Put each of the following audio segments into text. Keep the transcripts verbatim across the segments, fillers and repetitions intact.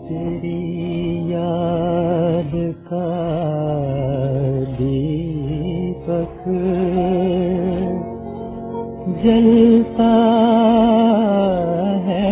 तेरी याद का दीपक जलता है,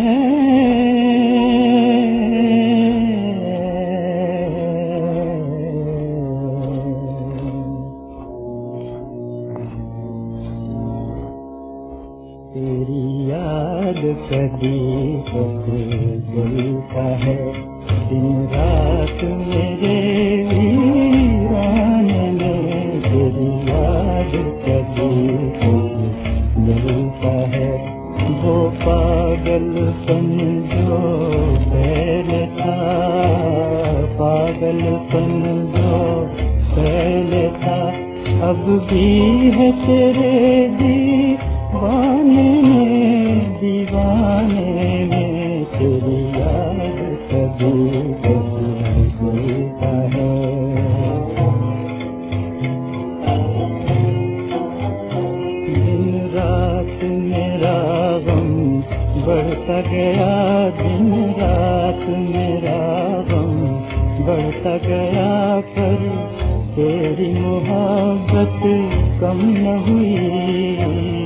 तेरी याद का दीपक जलता है, दिन रात मेरे वीराने में तेरी याद का दीपक जलता है। वो पागलपन जो पहले था, पागलपन जो पहले था, अब भी है तेरे दीवाने में, दीवाने में तेरी याद का दीपक जलता है। दिन रात मेरा गम बढ़ता गया, दिन रात मेरा गम बढ़ता गया, पर तेरी मोहब्बत कम न हुई।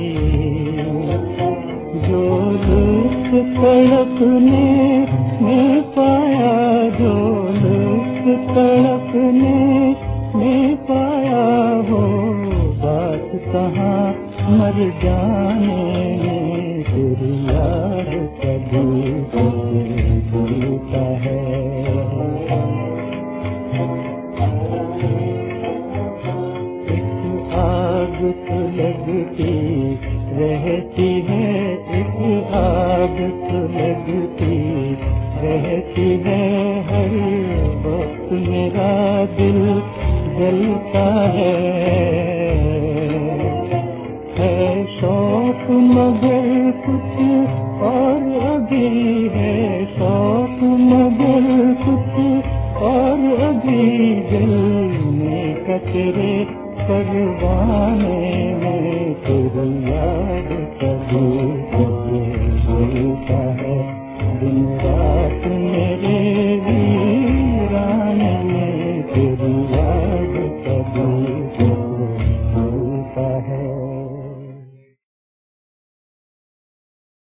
जो लुत्फ तड़पने में पाया, जो लुत्फ तड़पने में पाया, वो बात कहाँ मर जाने में तेरी याद का दीपक जलता है। एक आग तो लगती रहती है, एक आग तो लगती रहती है, हर वक्त मेरा दिल जलता है। है शौक मगर कुछ और अभी है, शौक मगर कुछ और अभी, जलने का तेरे परवाने में तेरी याद का दीपक जलता है। दिन रात में